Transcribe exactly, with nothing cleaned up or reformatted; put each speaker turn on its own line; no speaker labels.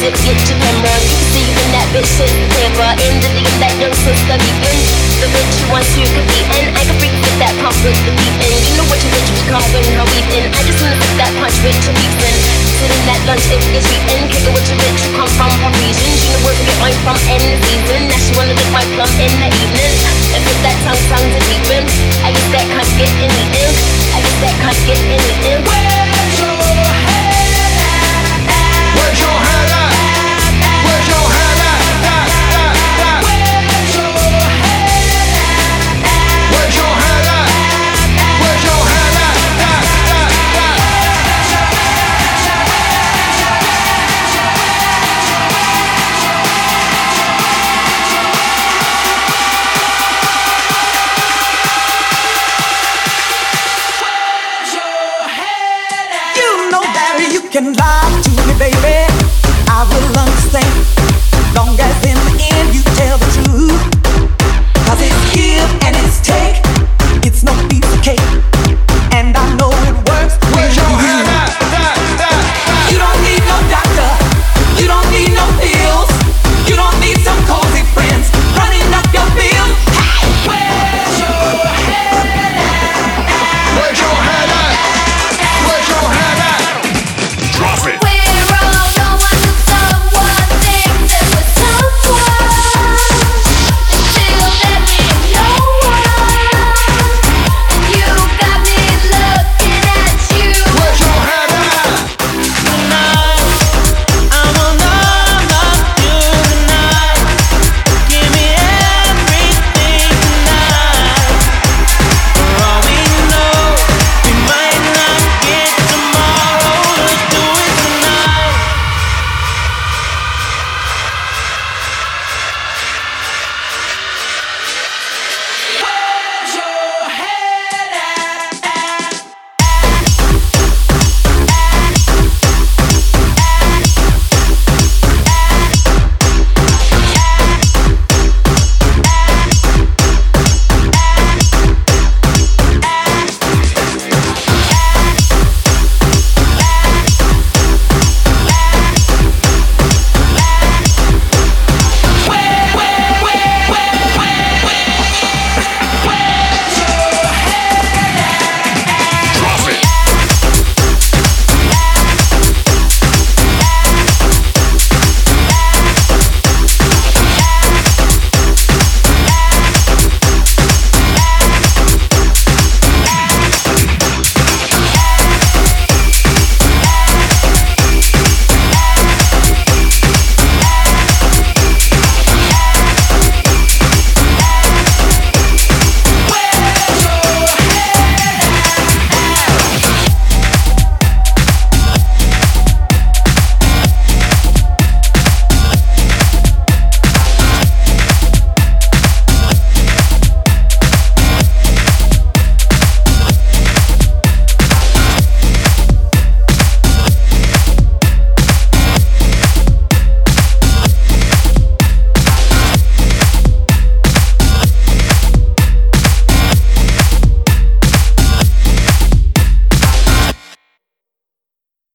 look at your camera. You can see when that bitch is clever. In the DM that young sister beeping. The bitch you want to compete and I can freak with that pump with the beat in. You know what your bitch was calling her weeping. I just wanna hit that punch with your beeping. Sitting that lunch if you're sweetin'. Kick it with your bitch who come from Parisian. She know where to get mine from in the season. Now she wanna lick my plum in the evening. And put that tongue tongue to deepen. I guess that can't get anything. I guess that can't get anything.
Where's your head at? Where's your head at? Where's your head at? Where's your head at? Where's your head at? Where's your head at?
You know that you can lie to me, baby. I will understand. Long as in the end you tell the truth.